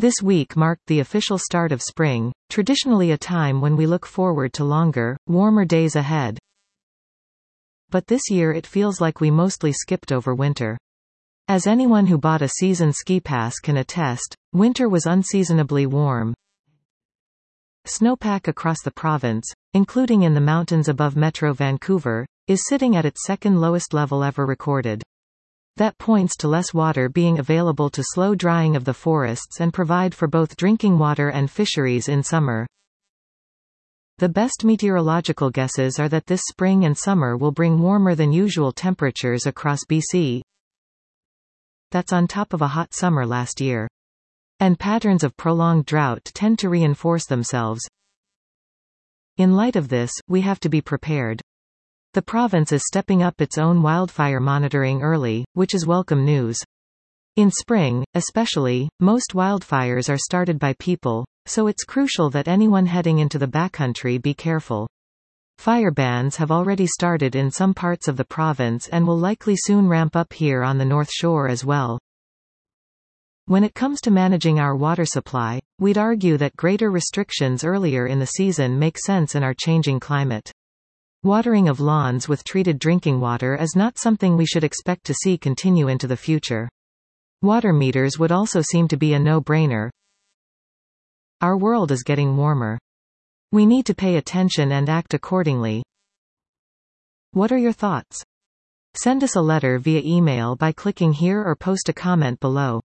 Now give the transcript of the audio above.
This week marked the official start of spring, traditionally a time when we look forward to longer, warmer days ahead. But this year it feels like we mostly skipped over winter. As anyone who bought a season ski pass can attest, winter was unseasonably warm. Snowpack across the province, including in the mountains above Metro Vancouver, is sitting at its second lowest level ever recorded. That points to less water being available to slow drying of the forests and provide for both drinking water and fisheries in summer. The best meteorological guesses are that this spring and summer will bring warmer than usual temperatures across BC. That's on top of a hot summer last year. And patterns of prolonged drought tend to reinforce themselves. In light of this, we have to be prepared. The province is stepping up its own wildfire monitoring early, which is welcome news. In spring, especially, most wildfires are started by people, so it's crucial that anyone heading into the backcountry be careful. Fire bans have already started in some parts of the province and will likely soon ramp up here on the North Shore as well. When it comes to managing our water supply, we'd argue that greater restrictions earlier in the season make sense in our changing climate. Watering of lawns with treated drinking water is not something we should expect to see continue into the future. Water meters would also seem to be a no-brainer. Our world is getting warmer. We need to pay attention and act accordingly. What are your thoughts? Send us a letter via email by clicking here or post a comment below.